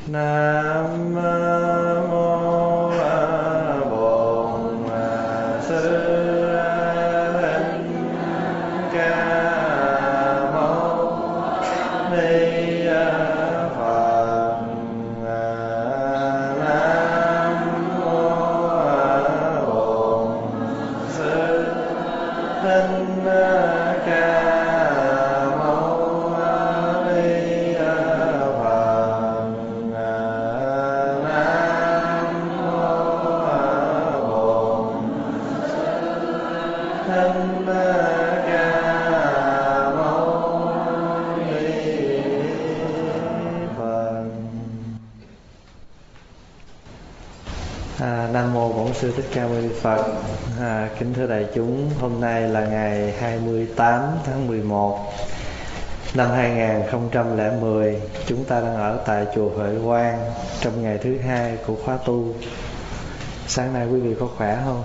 Nam mô Bổn Sư Thích Ca Mâu Ni Phật. Nam mô Bổn Sư Thích Ca Nam mô Bổn Sư Thích Ca Mâu Ni Phật. Kính thưa đại chúng, hôm nay là ngày 28 tháng 11 năm 2010. Chúng ta đang ở tại chùa Huệ Quang trong ngày thứ hai của khóa tu. Sáng nay quý vị có khỏe không?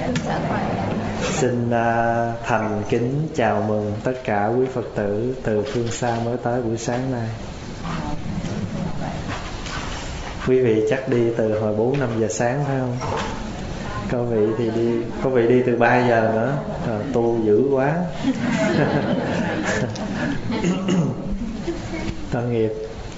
Xin thành kính chào mừng tất cả quý Phật tử từ phương xa mới tới buổi sáng nay. Quý vị chắc đi từ hồi 4-5 giờ sáng phải không? Có vị đi từ 3 giờ nữa. Tu dữ quá. Tội nghiệp.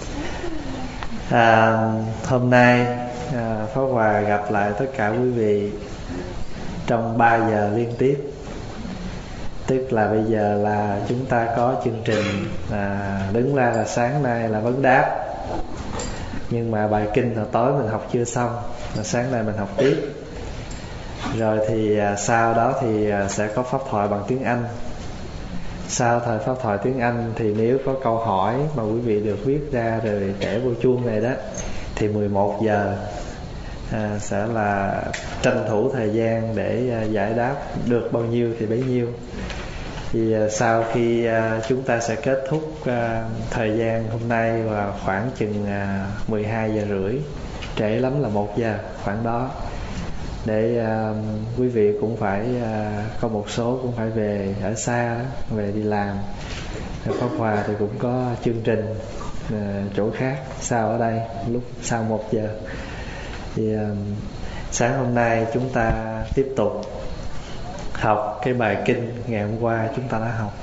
Hôm nay Pháp Hòa gặp lại tất cả quý vị trong 3 giờ liên tiếp. Tức là bây giờ là chúng ta có chương trình đứng ra là sáng nay là vấn đáp. Nhưng mà bài kinh hồi tối mình học chưa xong, mà sáng nay mình học tiếp. Rồi thì sau đó thì sẽ có pháp thoại bằng tiếng Anh. Sau thời pháp thoại tiếng Anh thì nếu có câu hỏi mà quý vị được viết ra rồi để vô chuông này đó, thì 11 giờ sẽ là tranh thủ thời gian để giải đáp được bao nhiêu thì bấy nhiêu. Thì sau khi chúng ta sẽ kết thúc thời gian hôm nay vào khoảng chừng 12 giờ rưỡi, trễ lắm là 1 giờ khoảng đó, để quý vị cũng phải có một số cũng phải về ở xa đó, về đi làm. Pháp Hòa thì cũng có chương trình chỗ khác sau ở đây lúc sau 1 giờ. Thì sáng hôm nay chúng ta tiếp tục học cái bài kinh ngày hôm qua chúng ta đã học.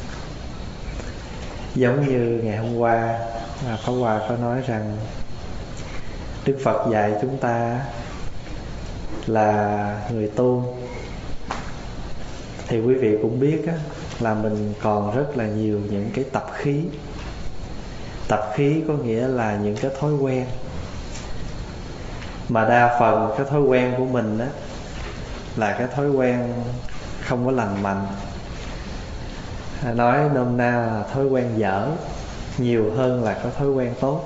Giống như ngày hôm qua Pháp Hòa có nói rằng Đức Phật dạy chúng ta là người tu. Thì quý vị cũng biết á, là mình còn rất là nhiều những cái tập khí. Tập khí có nghĩa là những cái thói quen. Mà đa phần cái thói quen của mình á là cái thói quen không có lành mạnh. Nói nôm na là thói quen dở nhiều hơn là có thói quen tốt.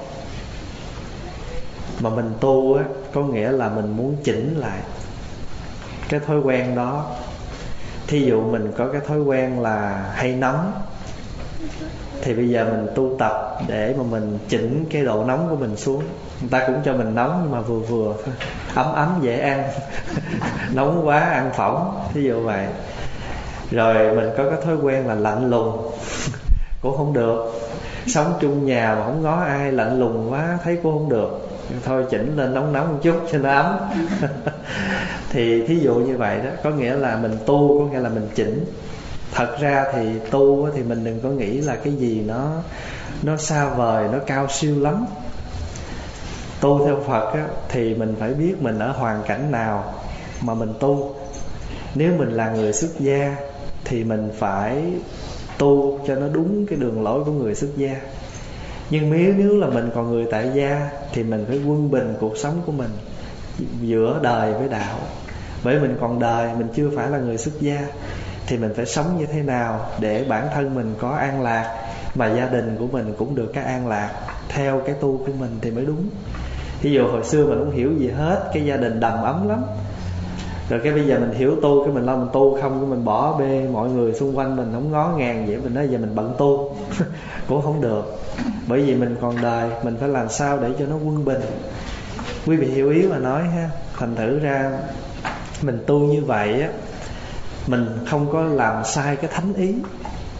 Mà mình tu á, có nghĩa là mình muốn chỉnh lại cái thói quen đó. Thí dụ mình có cái thói quen là hay nóng, thì bây giờ mình tu tập để mà mình chỉnh cái độ nóng của mình xuống. Người ta cũng cho mình nóng nhưng mà vừa vừa thôi, ấm ấm dễ ăn. Nóng quá ăn phỏng, thí dụ vậy. Rồi mình có cái thói quen là lạnh lùng cũng không được. Sống chung nhà mà không ngó ai, lạnh lùng quá thấy cũng không được. Thôi chỉnh lên nóng nóng một chút cho nó ấm. Thì thí dụ như vậy đó, có nghĩa là mình tu, có nghĩa là mình chỉnh. Thật ra thì tu thì mình đừng có nghĩ là cái gì nó xa vời, nó cao siêu lắm. Tu theo Phật á, thì mình phải biết mình ở hoàn cảnh nào mà mình tu. Nếu mình là người xuất gia thì mình phải tu cho nó đúng cái đường lối của người xuất gia. Nhưng nếu là mình còn người tại gia thì mình phải quân bình cuộc sống của mình giữa đời với đạo. Bởi mình còn đời, mình chưa phải là người xuất gia, thì mình phải sống như thế nào để bản thân mình có an lạc, mà gia đình của mình cũng được cái an lạc theo cái tu của mình thì mới đúng. Ví dụ hồi xưa mình không hiểu gì hết, cái gia đình đầm ấm lắm. Rồi cái bây giờ mình hiểu tu, cái mình lo mình tu không, cái mình bỏ bê mọi người xung quanh mình không ngó ngàng vậy, mình nói giờ mình bận tu cũng không được. Bởi vì mình còn đời, mình phải làm sao để cho nó quân bình. Quý vị hiểu ý mà nói ha. Thành thử ra mình tu như vậy á, mình không có làm sai cái thánh ý.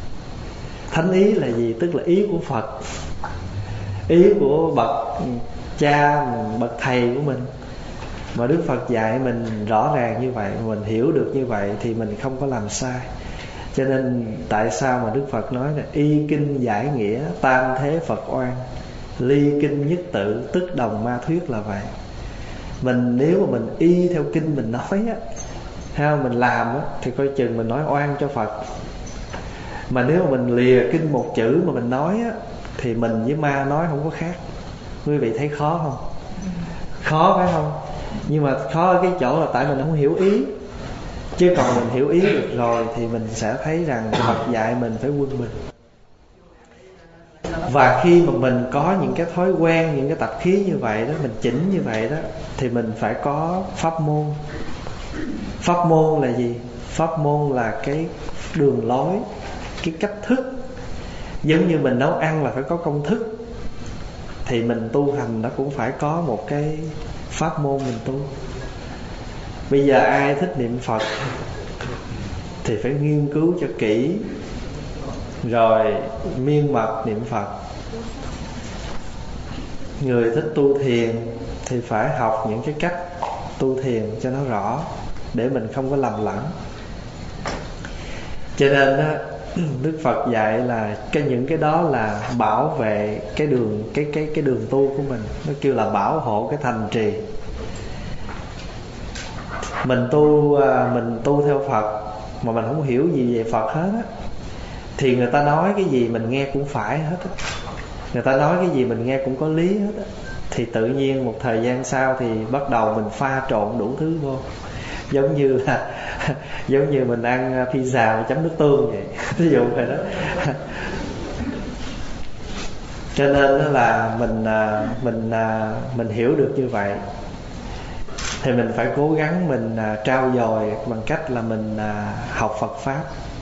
Thánh ý là gì? Tức là ý của Phật, ý của bậc cha, bậc thầy của mình. Mà Đức Phật dạy mình rõ ràng như vậy, mình hiểu được như vậy thì mình không có làm sai. Cho nên tại sao mà Đức Phật nói là y kinh giải nghĩa, tam thế Phật oan, ly kinh nhất tự, tức đồng ma thuyết là vậy. Mình nếu mà mình y theo kinh mình nói á, hay mình làm á, thì coi chừng mình nói oan cho Phật. Mà nếu mà mình lìa kinh một chữ mà mình nói á, thì mình với ma nói không có khác. Quý vị thấy khó không? Khó phải không? Nhưng mà khó ở cái chỗ là tại mình không hiểu ý. Chứ còn mình hiểu ý được rồi thì mình sẽ thấy rằng Phật dạy mình phải quân bình. Và khi mà mình có những cái thói quen, những cái tập khí như vậy đó, mình chỉnh như vậy đó, thì mình phải có pháp môn. Pháp môn là gì? Pháp môn là cái đường lối, cái cách thức. Giống như mình nấu ăn là phải có công thức, thì mình tu hành nó cũng phải có một cái pháp môn mình tu. Bây giờ ai thích niệm Phật thì phải nghiên cứu cho kỹ, rồi miên mật niệm Phật. Người thích tu thiền thì phải học những cái cách tu thiền cho nó rõ, để mình không có lầm lẫn. Cho nên đó, Đức Phật dạy là những cái đó là bảo vệ cái đường cái đường tu của mình. Nó kêu là bảo hộ cái thành trì. Mình tu theo Phật mà mình không hiểu gì về Phật hết á, thì người ta nói cái gì mình nghe cũng phải hết á. Người ta nói cái gì mình nghe cũng có lý hết á. Thì tự nhiên một thời gian sau thì bắt đầu mình pha trộn đủ thứ vô. Giống như mình ăn pizza mà chấm nước tương vậy. Ví dụ vậy đó. Cho nên là mình hiểu được như vậy thì mình phải cố gắng mình trau dồi bằng cách là mình học Phật Pháp.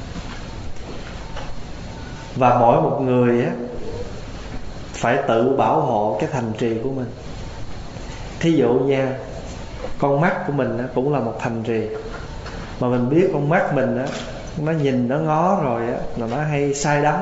Và mỗi một người á phải tự bảo hộ cái thành trì của mình. Thí dụ nha, con mắt của mình cũng là một thành trì. Mà mình biết con mắt mình á, nó nhìn nó ngó rồi á, là nó hay sai đắm.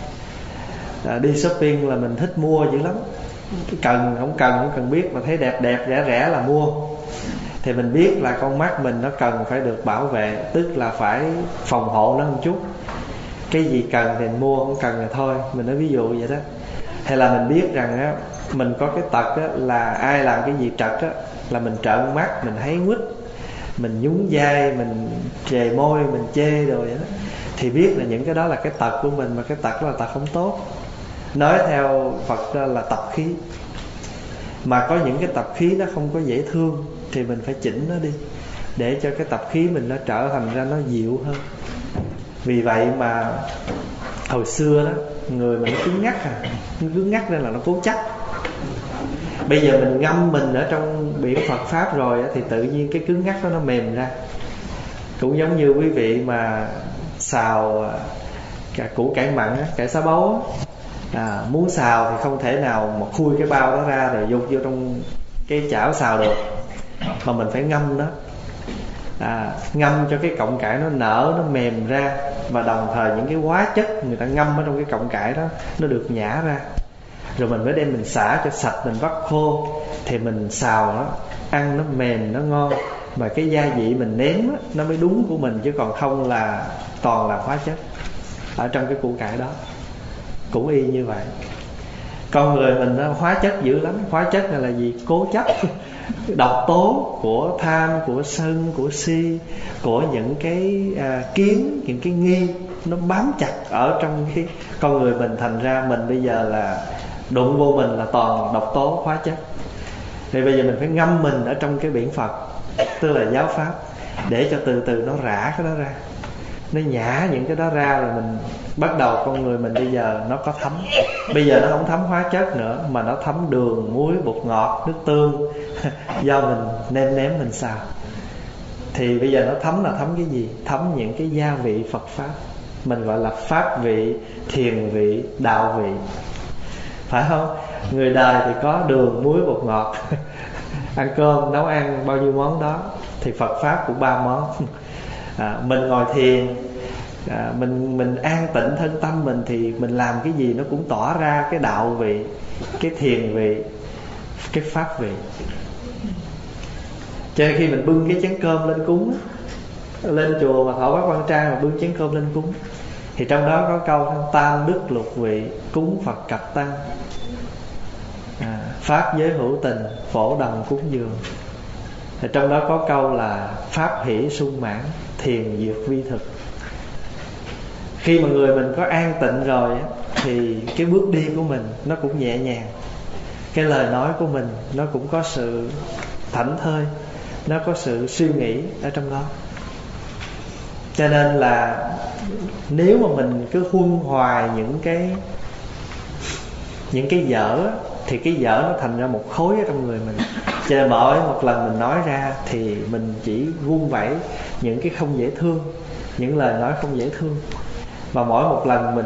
Đi shopping là mình thích mua dữ lắm. Cần không cần biết, mà thấy đẹp rẻ rẻ là mua. Thì mình biết là con mắt mình nó cần phải được bảo vệ, tức là phải phòng hộ nó một chút. Cái gì cần thì mua, không cần thì thôi. Mình nói ví dụ vậy đó. Hay là mình biết rằng á, mình có cái tật á, là ai làm cái gì trật á, là mình trợn mắt, mình háy quýt, mình nhún vai, mình chề môi, mình chê rồi đó. Thì biết là những cái đó là cái tật của mình, mà cái tật đó là tật không tốt. Nói theo Phật ra là tập khí. Mà có những cái tập khí nó không có dễ thương thì mình phải chỉnh nó đi, để cho cái tập khí mình nó trở thành ra nó dịu hơn. Vì vậy mà hồi xưa đó, người mà nó cứng ngắc cứng ngắc nên là nó cố chấp. Bây giờ mình ngâm mình ở trong biển Phật Pháp rồi thì tự nhiên cái cứng ngắc đó nó mềm ra. Cũng giống như quý vị mà xào cả củ cải mặn, cải xá bấu, muốn xào thì không thể nào mà khui cái bao đó ra rồi dục vô trong cái chảo xào được, mà mình phải ngâm nó, ngâm cho cái cọng cải nó nở, nó mềm ra. Và đồng thời những cái hóa chất người ta ngâm ở trong cái cọng cải đó nó được nhả ra, rồi mình mới đem mình xả cho sạch, mình vắt khô, thì mình xào nó, ăn nó mềm, nó ngon. Mà cái gia vị mình nếm á, nó mới đúng của mình, chứ còn không là toàn là hóa chất ở trong cái củ cải đó. Cũng y như vậy. Con người mình nó hóa chất dữ lắm. Hóa chất này là gì? Cố chấp. Độc tố của tham, của sân, của si, của những cái kiến, những cái nghi, nó bám chặt ở trong cái con người mình. Thành ra mình bây giờ là đụng vô mình là toàn độc tố, hóa chất. Thì bây giờ mình phải ngâm mình ở trong cái biển Phật, tức là giáo Pháp, để cho từ từ nó rã cái đó ra, nó nhả những cái đó ra. Rồi mình bắt đầu con người mình bây giờ nó có thấm. Bây giờ nó không thấm hóa chất nữa, mà nó thấm đường, muối, bột ngọt, nước tương do mình nêm mình xào. Thì bây giờ nó thấm là thấm cái gì? Thấm những cái gia vị Phật Pháp. Mình gọi là Pháp vị, thiền vị, đạo vị, phải không? Người đời thì có đường, muối, bột ngọt ăn cơm, nấu ăn bao nhiêu món đó. Thì Phật Pháp cũng 3 món. Mình ngồi thiền, mình an tịnh thân tâm mình, thì mình làm cái gì nó cũng tỏ ra cái đạo vị, cái thiền vị, cái pháp vị. Cho nên khi mình bưng cái chén cơm lên cúng, lên chùa mà thọ bát quan trai mà bưng chén cơm lên cúng, thì trong đó có câu tam đức lục vị cúng Phật cạch tăng, pháp giới hữu tình phổ đồng cúng dường. Thì trong đó có câu là pháp hỷ sung mãn thiền diệt vi thực. Khi mà người mình có an tịnh rồi thì cái bước đi của mình nó cũng nhẹ nhàng, cái lời nói của mình nó cũng có sự thảnh thơi, nó có sự suy nghĩ ở trong đó. Cho nên là nếu mà mình cứ huân hoài những cái dở, thì cái dở nó thành ra một khối ở trong người mình. Cho nên mỗi một lần mình nói ra thì mình chỉ vun vẩy những cái không dễ thương, những lời nói không dễ thương. Và mỗi một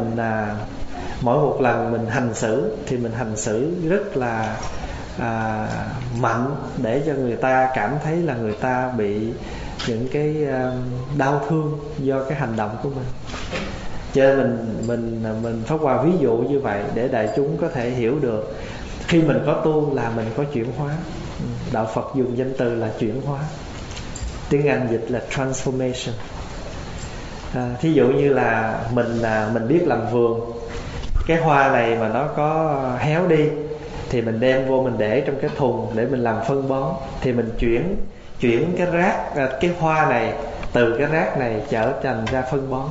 lần mình hành xử thì mình hành xử rất là mạnh, để cho người ta cảm thấy là người ta bị những cái đau thương do cái hành động của mình. Cho nên mình Pháp Hòa ví dụ như vậy để đại chúng có thể hiểu được. Khi mình có tu là mình có chuyển hóa. Đạo Phật dùng danh từ là chuyển hóa, tiếng Anh dịch là transformation. Thí dụ như là mình biết làm vườn, cái hoa này mà nó có héo đi thì mình đem vô mình để trong cái thùng để mình làm phân bón. Thì mình chuyển cái rác, cái hoa này từ cái rác này trở thành ra phân bón,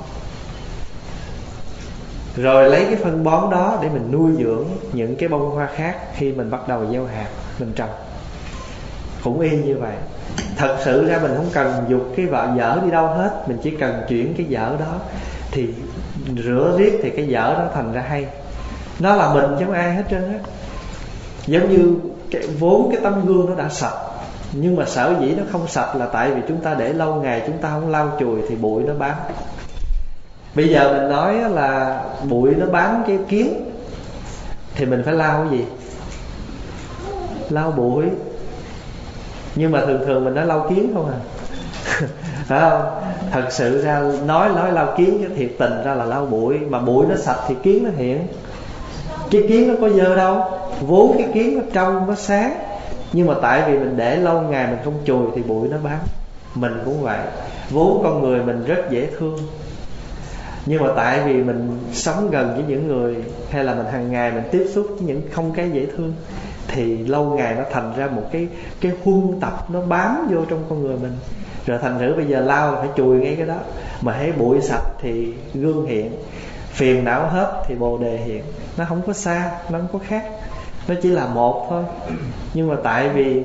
rồi lấy cái phân bón đó để mình nuôi dưỡng những cái bông hoa khác khi mình bắt đầu gieo hạt mình trồng. Cũng y như vậy. Thật sự ra mình không cần dục cái dở đi đâu hết, mình chỉ cần chuyển cái dở đó, thì rửa riết thì cái dở nó thành ra hay. Nó là mình chứ không ai hết trơn á. Giống như vốn cái tấm gương nó đã sạch, nhưng mà sở dĩ nó không sạch là tại vì chúng ta để lâu ngày chúng ta không lau chùi thì bụi nó bám. Bây giờ mình nói là bụi nó bám cái kiến thì mình phải lau cái gì? Lau bụi. Nhưng mà thường mình nói lau kiến không à? Phải không? Thật sự ra nói lau kiến chứ thiệt tình ra là lau bụi. Mà bụi nó sạch thì kiến nó hiện. Cái kiến nó có dơ đâu, vốn cái kiến nó trong nó sáng, nhưng mà tại vì mình để lâu ngày mình không chùi thì bụi nó bám. Mình cũng vậy. Vốn con người mình rất dễ thương, nhưng mà tại vì mình sống gần với những người, hay là mình hàng ngày mình tiếp xúc với những không cái dễ thương, thì lâu ngày nó thành ra một cái huân tập nó bám vô trong con người mình. Rồi thành thử bây giờ lau là phải chùi ngay cái đó. Mà thấy bụi sạch thì gương hiện, phiền não hết thì bồ đề hiện. Nó không có xa, nó không có khác, nó chỉ là một thôi. Nhưng mà tại vì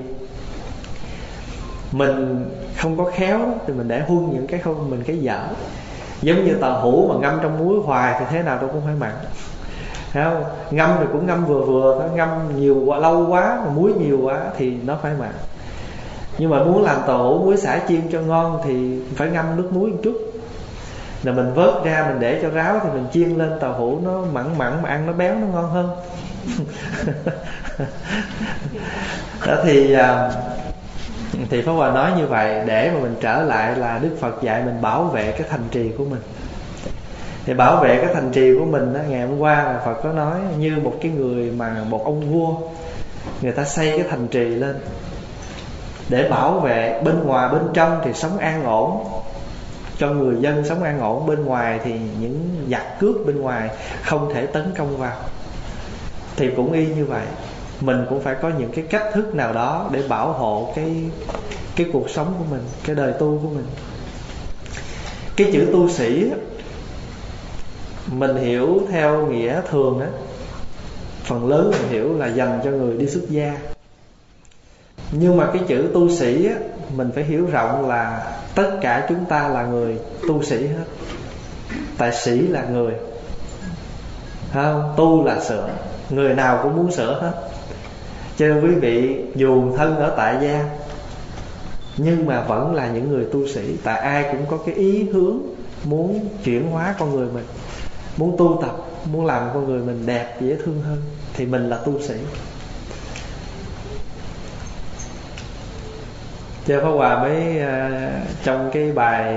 mình không có khéo thì mình để huân những cái không mình cái dở. Giống như tàu hũ mà ngâm trong muối hoài thì thế nào đâu cũng phải mặn, thấy không? Ngâm thì cũng ngâm vừa vừa, nó ngâm nhiều quá, lâu quá mà muối nhiều quá thì nó phải mặn. Nhưng mà muốn làm tàu hũ muối xả chiên cho ngon thì phải ngâm nước muối một chút. Rồi mình vớt ra mình để cho ráo thì mình chiên lên tàu hũ nó mặn mà ăn nó béo, nó ngon hơn. Đó thì Pháp Hòa nói như vậy để mà mình trở lại là Đức Phật dạy mình bảo vệ cái thành trì của mình. Thì bảo vệ cái thành trì của mình đó, ngày hôm qua là Phật có nói như một cái người mà một ông vua, người ta xây cái thành trì lên để bảo vệ bên ngoài, bên trong thì sống an ổn, cho người dân sống an ổn. Bên ngoài thì những giặc cướp bên ngoài không thể tấn công vào. Thì cũng y như vậy, mình cũng phải có những cái cách thức nào đó để bảo hộ cái cuộc sống của mình, cái đời tu của mình. Cái chữ tu sĩ mình hiểu theo nghĩa thường á, phần lớn mình hiểu là dành cho người đi xuất gia. Nhưng mà cái chữ tu sĩ á, mình phải hiểu rộng là tất cả chúng ta là người tu sĩ hết. Tại sĩ là người, không? Tu là sửa, người nào cũng muốn sửa hết. Cho nên quý vị dù thân ở tại gia nhưng mà vẫn là những người tu sĩ. Tại ai cũng có cái ý hướng muốn chuyển hóa con người mình, muốn tu tập, muốn làm con người mình đẹp, dễ thương hơn, thì mình là tu sĩ. Cho Pháp Hòa mới trong cái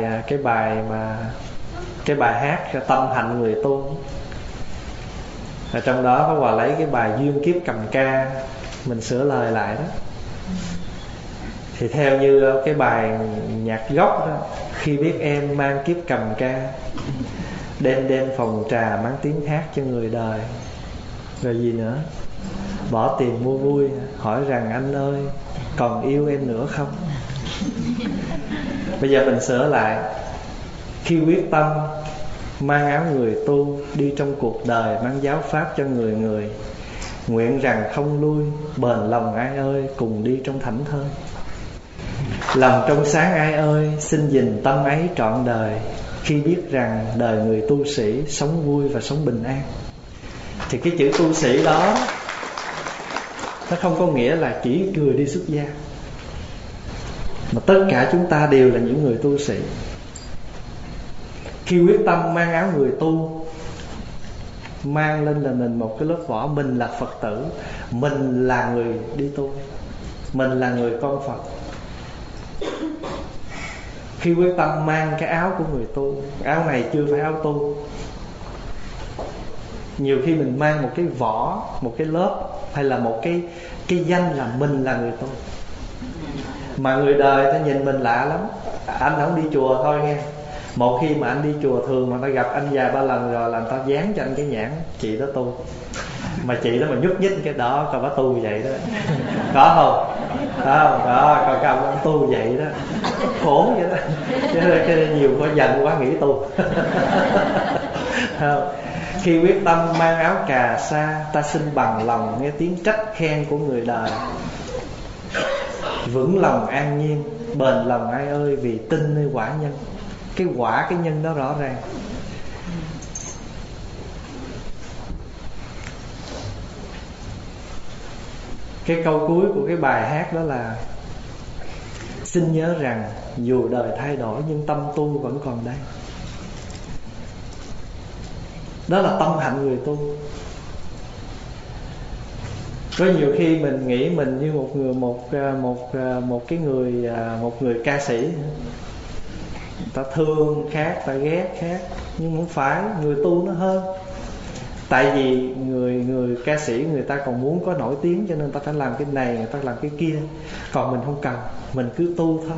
bài hát Tâm Hạnh Người Tu, ở trong đó Pháp Hòa lấy cái bài Duyên Kiếp Cầm Ca mình sửa lời lại đó. Thì theo như cái bài nhạc gốc đó, khi biết em mang kiếp cầm ca, đêm đêm phòng trà mang tiếng hát cho người đời. Rồi gì nữa? Bỏ tiền mua vui, hỏi rằng anh ơi còn yêu em nữa không? Bây giờ mình sửa lại. Khi quyết tâm mang áo người tu, đi trong cuộc đời mang giáo pháp cho người người, nguyện rằng không lui, bền lòng ai ơi cùng đi trong thảnh thơi. Lòng trong sáng ai ơi xin gìn tâm ấy trọn đời, khi biết rằng đời người tu sĩ sống vui và sống bình an. Thì cái chữ tu sĩ đó nó không có nghĩa là chỉ người đi xuất gia, mà tất cả chúng ta đều là những người tu sĩ. Khi quyết tâm mang áo người tu, mang lên là mình một cái lớp vỏ. Mình là Phật tử, mình là người đi tu, mình là người con Phật. Khi quyết tâm mang cái áo của người tu, áo này chưa phải áo tu. Nhiều khi mình mang một cái vỏ, một cái lớp, hay là một cái danh là mình là người tu, mà người đời ta nhìn mình lạ lắm. Anh không đi chùa thôi nghe. Một khi mà anh đi chùa, thường mà ta gặp anh vài ba lần rồi là người ta dán cho anh cái nhãn chị đó tu. Mà chị đó mà nhúc nhích cái đó coi bả tu vậy đó. Có không? Đó, coi cái ông tu vậy đó. Khốn vậy đó. Cho nên nhiều có giận quá nghỉ tu. Không. Khi quyết tâm mang áo cà sa, ta xin bằng lòng nghe tiếng trách khen của người đời. Vững lòng an nhiên, bền lòng ai ơi vì tin nơi quả nhân. Cái quả, cái nhân đó rõ ràng. Cái câu cuối của cái bài hát đó là: xin nhớ rằng dù đời thay đổi nhưng tâm tu vẫn còn đây. Đó là tâm hạnh người tu. Có nhiều khi mình nghĩ mình như một người ca sĩ, ta thương khác, ta ghét khác, nhưng không phải. Người tu nó hơn. Tại vì người ca sĩ người ta còn muốn có nổi tiếng, cho nên ta phải làm cái này, người ta làm cái kia. Còn mình không cần, mình cứ tu thôi.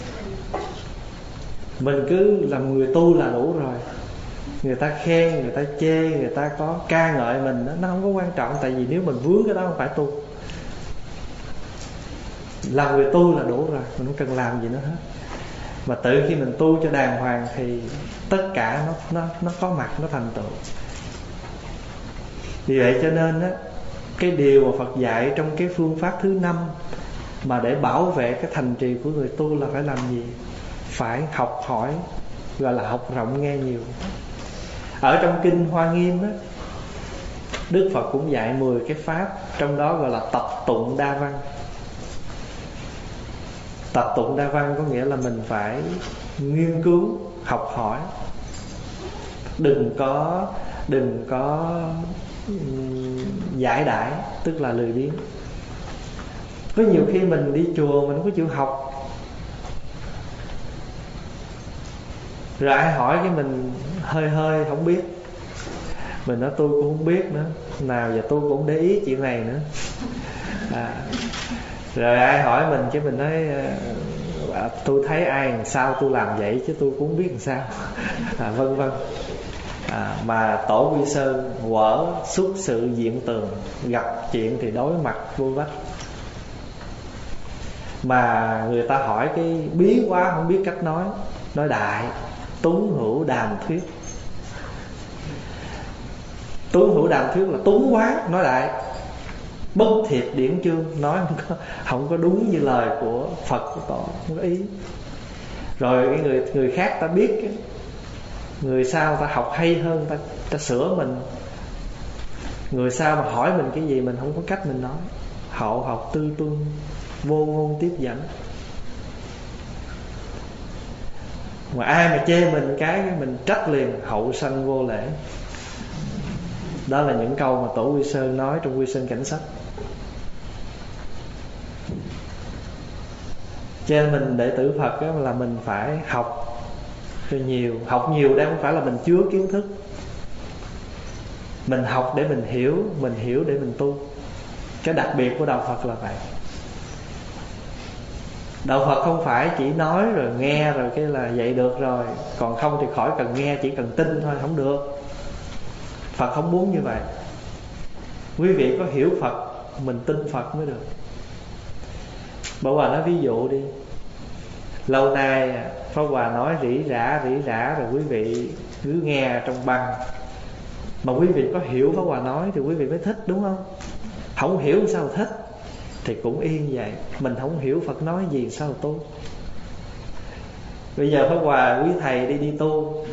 Mình cứ làm người tu là đủ rồi. Người ta khen, người ta chê, người ta có ca ngợi mình, nó không có quan trọng. Tại vì nếu mình vướng cái đó không phải tu. Làm người tu là đủ rồi, mình không cần làm gì nữa hết. Mà tự khi mình tu cho đàng hoàng thì tất cả nó có mặt, nó thành tựu. Vì vậy cho nên á, cái điều mà Phật dạy trong cái phương pháp thứ 5 mà để bảo vệ cái thành trì của người tu là phải làm gì? Phải học hỏi, gọi là học rộng nghe nhiều. Ở trong kinh Hoa Nghiêm á, Đức Phật cũng dạy 10 cái pháp, trong đó gọi là tập tụng đa văn. Tập tụng đa văn có nghĩa là mình phải nghiên cứu, học hỏi. Đừng có giải đãi, tức là lười biếng. Có nhiều khi mình đi chùa mình không có chịu học, rồi ai hỏi cái mình hơi không biết. Mình nói tôi cũng không biết nữa, nào giờ tôi cũng không để ý chuyện này nữa. Rồi ai hỏi mình chứ mình nói tôi thấy ai làm sao tôi làm vậy chứ tôi cũng không biết làm sao. Vân vân. Mà Tổ Quy Sơn quở xuất sự diện tường, gặp chuyện thì đối mặt vô vách. Mà người ta hỏi cái bí quá không biết cách nói đại. Túng hữu đàm thuyết. Túng hữu đàm thuyết là túng quá, nói đại. Bất thiệt điển chương, nói không có đúng như lời của Phật của Tổ, không có ý. Rồi cái người khác ta biết, người sau ta học hay hơn, ta sửa mình. Người sau mà hỏi mình cái gì mình không có cách mình nói. Hậu học tư tuân, vô ngôn tiếp dẫn. Mà ai mà chê mình cái mình trách liền, hậu sanh vô lễ. Đó là những câu mà Tổ Quy Sơn nói trong Quy Sơn Cảnh Sách. Cho nên mình đệ tử Phật đó là mình phải học cho nhiều. Học nhiều đây không phải là mình chứa kiến thức. Mình học để mình hiểu để mình tu. Cái đặc biệt của đạo Phật là vậy. Đạo Phật không phải chỉ nói rồi nghe rồi cái là vậy được rồi, còn không thì khỏi cần nghe, chỉ cần tin thôi. Không được. Phật không muốn như vậy. Quý vị có hiểu Phật, mình tin Phật mới được. Bảo Hòa nói ví dụ đi. Lâu nay Pháp Hòa nói rỉ rả rồi quý vị cứ nghe trong băng. Mà quý vị có hiểu Pháp Hòa nói thì quý vị mới thích, đúng không? Không hiểu sao thích. Thì cũng yên vậy. Mình không hiểu Phật nói gì sao tu. Bây giờ Pháp Hòa quý thầy đi tu,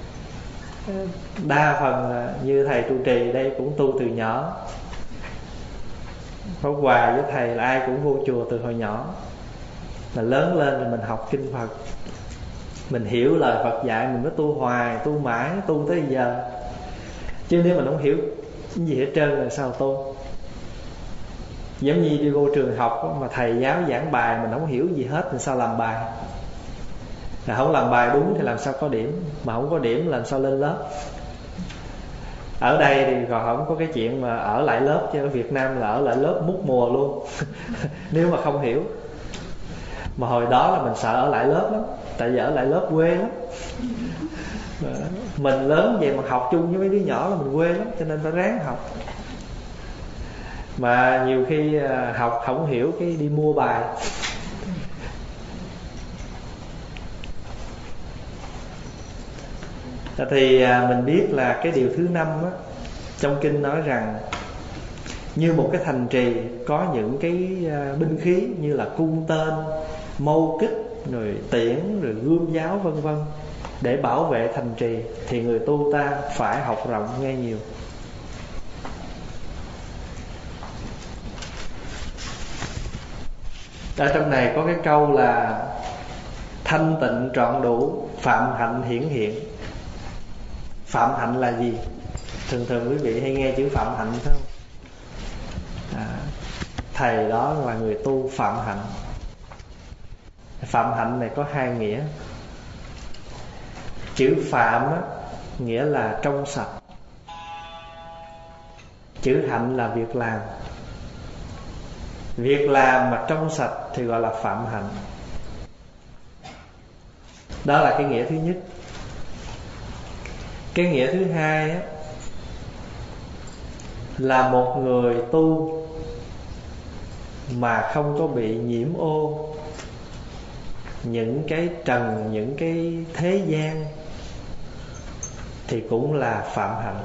đa phần như thầy trụ trì đây cũng tu từ nhỏ. Pháp Hòa với thầy là ai cũng vô chùa từ hồi nhỏ. Mà lớn lên rồi mình học kinh Phật, mình hiểu lời Phật dạy, mình mới tu hoài, tu mãi, tu tới giờ. Chứ nếu mình không hiểu cái gì hết trơn là sao tu. Giống như đi vô trường học mà thầy giáo giảng bài mình không hiểu gì hết thì sao làm bài. Là không làm bài đúng thì làm sao có điểm, mà không có điểm làm sao lên lớp. Ở đây thì còn không có cái chuyện mà ở lại lớp, chứ ở Việt Nam là ở lại lớp mút mùa luôn. Nếu mà không hiểu. Mà hồi đó là mình sợ ở lại lớp lắm, tại vì ở lại lớp quê lắm. Mình lớn vậy mà học chung với mấy đứa nhỏ là mình quê lắm, cho nên phải ráng học. Mà nhiều khi học không hiểu cái đi mua bài. Thì mình biết là cái điều thứ 5 á, trong kinh nói rằng như một cái thành trì có những cái binh khí như là cung tên, mâu kích, rồi tiễn, rồi gươm giáo vân vân, để bảo vệ thành trì, thì người tu ta phải học rộng nghe nhiều. Ở trong này có cái câu là thanh tịnh trọn đủ, phạm hạnh hiển hiện. Phạm hạnh là gì? Thường thường quý vị hay nghe chữ phạm hạnh phải không? Thầy đó là người tu phạm hạnh. Phạm hạnh này có hai nghĩa. Chữ phạm á, nghĩa là trong sạch. Chữ hạnh là việc làm. Việc làm mà trong sạch thì gọi là phạm hạnh. Đó là cái nghĩa thứ nhất. Cái nghĩa thứ hai á, là một người tu mà không có bị nhiễm ô những cái trần, những cái thế gian, thì cũng là phạm hạnh.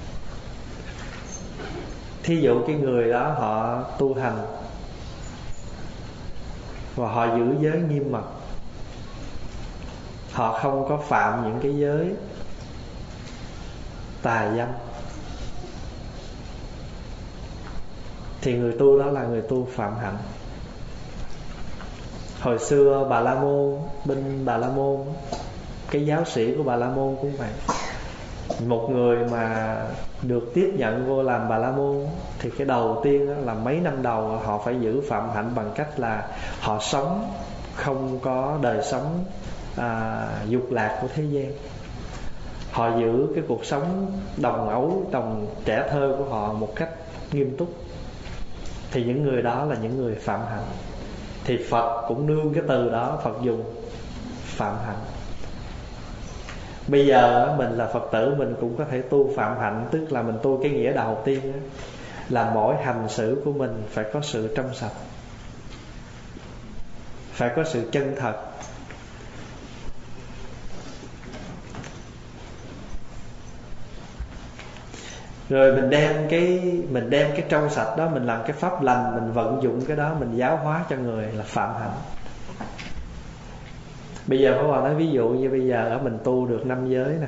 Thí dụ cái người đó họ tu hành và họ giữ giới nghiêm mật, họ không có phạm những cái giới tà dâm, thì người tu đó là người tu phạm hạnh. Hồi xưa Bà La Môn, bên Bà La Môn, cái giáo sĩ của Bà La Môn cũng vậy. Một người mà được tiếp nhận vô làm Bà La Môn, thì cái đầu tiên là mấy năm đầu họ phải giữ phạm hạnh bằng cách là họ sống không có đời sống dục lạc của thế gian. Họ giữ cái cuộc sống đồng ấu, đồng trẻ thơ của họ một cách nghiêm túc. Thì những người đó là những người phạm hạnh. Thì Phật cũng nương cái từ đó, Phật dùng phạm hạnh. Bây giờ mình là Phật tử, mình cũng có thể tu phạm hạnh. Tức là mình tu cái nghĩa đầu tiên đó, là mỗi hành xử của mình phải có sự trong sạch, phải có sự chân thật. Rồi mình đem cái trong sạch đó, mình làm cái pháp lành, mình vận dụng cái đó, mình giáo hóa cho người, là phạm hạnh. Bây giờ Pháp Hòa nói ví dụ như bây giờ mình tu được 5 giới nè,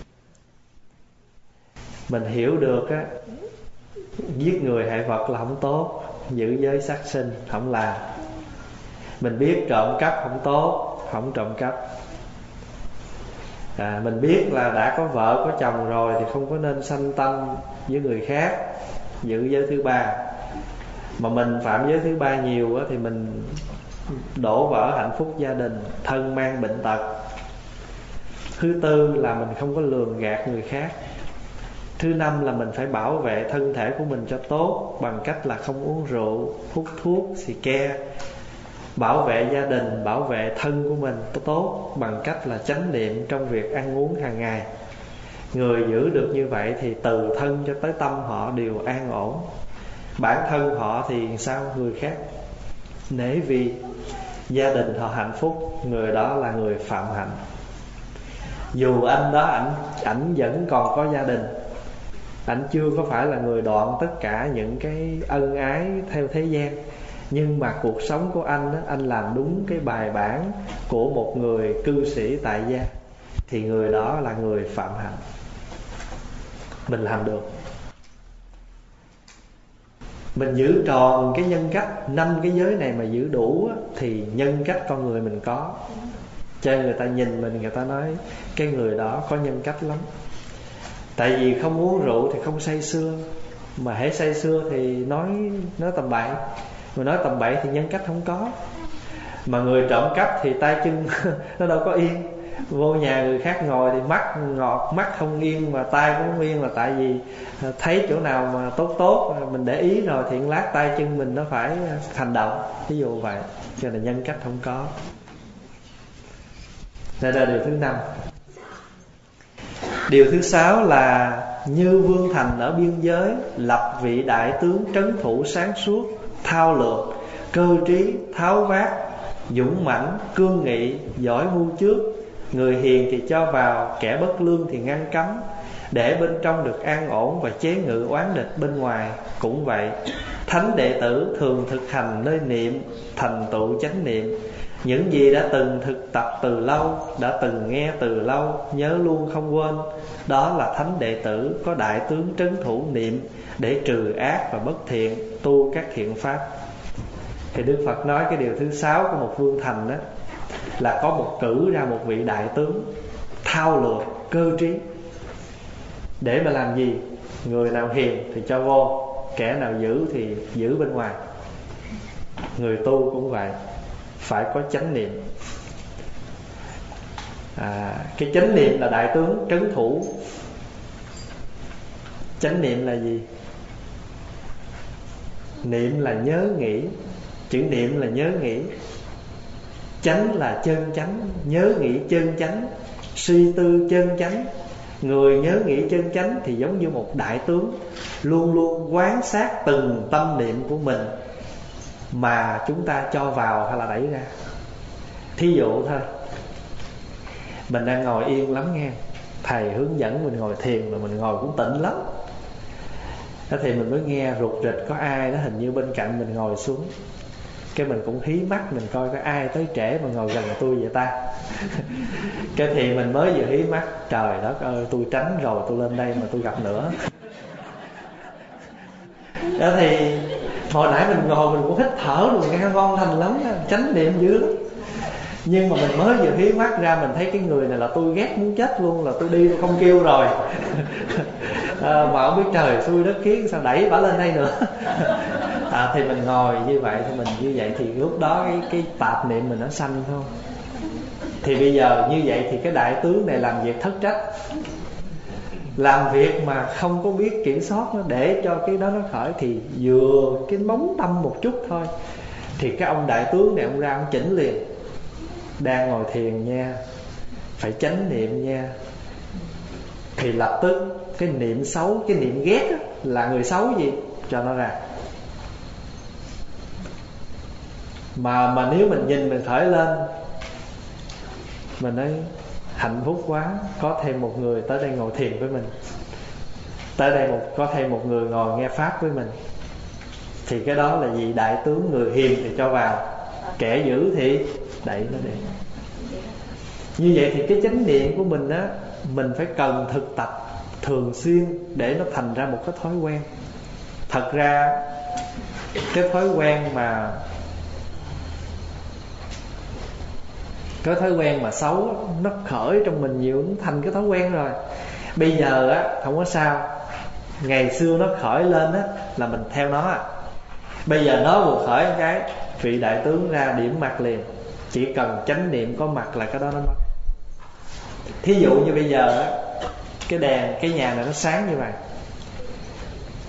mình hiểu được á, giết người hại vật là không tốt, giữ giới sát sinh không làm. Mình biết trộm cắp không tốt, không trộm cắp. Mình biết là đã có vợ có chồng rồi thì không có nên sanh tâm với người khác, giữ giới thứ 3. Mà mình phạm giới thứ 3 nhiều á, thì mình đổ vỡ hạnh phúc gia đình, thân mang bệnh tật. Thứ 4 là mình không có lường gạt người khác. Thứ năm là mình phải bảo vệ thân thể của mình cho tốt bằng cách là không uống rượu, hút thuốc, xì ke. Bảo vệ gia đình, bảo vệ thân của mình tốt bằng cách là chánh niệm trong việc ăn uống hàng ngày. Người giữ được như vậy thì từ thân cho tới tâm họ đều an ổn. Bản thân họ thì sao? Người khác nể vì, gia đình họ hạnh phúc, người đó là người phạm hạnh. Dù anh đó ảnh vẫn còn có gia đình, ảnh chưa có phải là người đoạn tất cả những cái ân ái theo thế gian, nhưng mà cuộc sống của anh đó, anh làm đúng cái bài bản của một người cư sĩ tại gia, thì người đó là người phạm hạnh. Mình làm được. Mình giữ tròn cái nhân cách 5 cái giới này mà giữ đủ á, thì nhân cách con người mình có. Cho nên người ta nhìn mình, người ta nói cái người đó có nhân cách lắm. Tại vì không uống rượu thì không say sưa, mà hễ say sưa thì nói tầm bậy. Mà nói tầm bậy thì nhân cách không có. Mà người trộm cắp thì tay chân nó đâu có yên. Vô nhà người khác ngồi thì mắt ngọt, mắt không yên mà tay cũng không yên, là tại vì thấy chỗ nào mà tốt mình để ý rồi thì lát tay chân mình nó phải hành động, ví dụ vậy. Cho nên nhân cách không có. Đây là điều thứ 5. Điều thứ 6 là như Vương Thành ở biên giới, lập vị đại tướng trấn thủ sáng suốt, thao lược, cơ trí, tháo vát, dũng mãnh, cương nghị, giỏi mưu trước. Người hiền thì cho vào, kẻ bất lương thì ngăn cấm, để bên trong được an ổn và chế ngự oán địch bên ngoài. Cũng vậy, thánh đệ tử thường thực hành nơi niệm, thành tựu chánh niệm. Những gì đã từng thực tập từ lâu, đã từng nghe từ lâu, nhớ luôn không quên. Đó là thánh đệ tử có đại tướng trấn thủ niệm, để trừ ác và bất thiện, tu các thiện pháp. Thì Đức Phật nói cái điều thứ 6 của một vương thành đó là có một cử ra một vị đại tướng thao lược, cơ trí. Để mà làm gì? Người nào hiền thì cho vô, kẻ nào giữ thì giữ bên ngoài. Người tu cũng vậy, phải có chánh niệm. Cái chánh niệm là đại tướng trấn thủ. Chánh niệm là gì? Niệm là nhớ nghĩ. Chữ niệm là nhớ nghĩ. Chánh là chân chánh, nhớ nghĩ chân chánh, suy tư chân chánh. Người nhớ nghĩ chân chánh thì giống như một đại tướng, luôn luôn quan sát từng tâm niệm của mình mà chúng ta cho vào hay là đẩy ra. Thí dụ thôi, mình đang ngồi yên lắm nghe, thầy hướng dẫn mình ngồi thiền mà mình ngồi cũng tĩnh lắm. Thế thì mình mới nghe rụt rịch có ai đó hình như bên cạnh mình ngồi xuống. Cái mình cũng hí mắt mình coi có ai tới trễ mà ngồi gần tôi vậy ta. Cái thì mình mới vừa hí mắt, trời đất ơi, tôi tránh rồi, tôi lên đây mà tôi gặp nữa. Đó thì hồi nãy mình ngồi mình cũng hít thở rồi, nghe ngon thành lắm, chánh niệm dữ lắm. Nhưng mà mình mới vừa hí mắt ra, mình thấy cái người này là tôi ghét muốn chết luôn, là tôi đi tôi không kêu rồi. Mà không biết trời xui đất khiến sao đẩy bả lên đây nữa. Thì mình ngồi như vậy thì mình như vậy thì lúc đó cái tạp niệm mình nó sanh thôi. Thì bây giờ như vậy thì cái đại tướng này làm việc thất trách, làm việc mà không có biết kiểm soát nó, để cho cái đó nó khởi, thì vừa cái bóng tâm một chút thôi thì cái ông đại tướng này ông ra ông chỉnh liền. Đang ngồi thiền nha, phải chánh niệm nha. Thì lập tức cái niệm xấu, cái niệm ghét á, là người xấu gì cho nó ra. Mà nếu mình nhìn mình khởi lên, mình nói hạnh phúc quá, có thêm một người tới đây ngồi thiền với mình, tới đây có thêm một người ngồi nghe pháp với mình, thì cái đó là gì? Đại tướng. Người hiền thì cho vào, kẻ dữ thì đẩy nó đi. Như vậy thì cái chánh niệm của mình á, mình phải cần thực tập thường xuyên để nó thành ra một cái thói quen. Thật ra cái thói quen mà xấu nó khởi trong mình nhiều, nó thành cái thói quen rồi. Bây giờ á không có sao, ngày xưa nó khởi lên á là mình theo nó à. Bây giờ nó vừa khởi một cái, vị đại tướng ra điểm mặt liền. Chỉ cần chánh niệm có mặt là cái đó nó mất. Thí dụ như bây giờ á, cái đèn, cái nhà này nó sáng như vậy,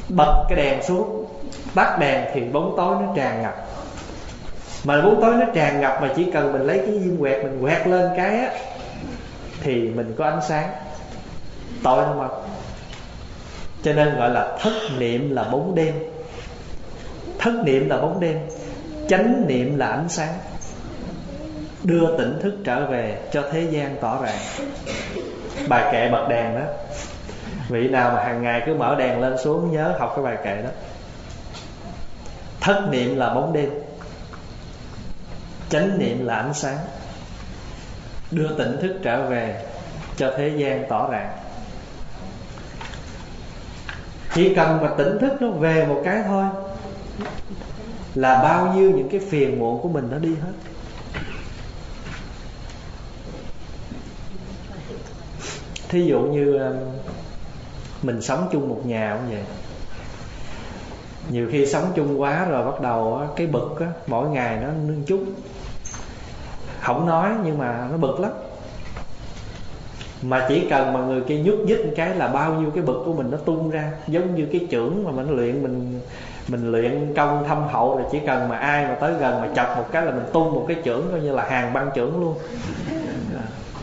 bật cái đèn xuống, tắt đèn thì bóng tối nó tràn ngập. Mà bóng tối nó tràn ngập mà chỉ cần mình lấy cái diêm quẹt mình quẹt lên cái á, thì mình có ánh sáng, tối nó mất. Cho nên gọi là thất niệm là bóng đêm. Thất niệm là bóng đêm, chánh niệm là ánh sáng, đưa tỉnh thức trở về cho thế gian tỏ ràng. Bài kệ bật đèn đó, vị nào mà hàng ngày cứ mở đèn lên xuống nhớ học cái bài kệ đó. Thất niệm là bóng đêm, chánh niệm là ánh sáng, đưa tỉnh thức trở về cho thế gian tỏ ràng. Chỉ cần mà tỉnh thức nó về một cái thôi là bao nhiêu những cái phiền muộn của mình nó đi hết. Thí dụ như mình sống chung một nhà cũng vậy. Nhiều khi sống chung quá rồi bắt đầu cái bực á, mỗi ngày nó nương chút. Không nói nhưng mà nó bực lắm. Mà chỉ cần mà người kia nhúc nhích một cái là bao nhiêu cái bực của mình nó tung ra. Giống như cái chưởng mà mình luyện, mình luyện công thâm hậu, rồi chỉ cần mà ai mà tới gần mà chọc một cái là mình tung một cái chưởng, coi như là hàng băng chưởng luôn.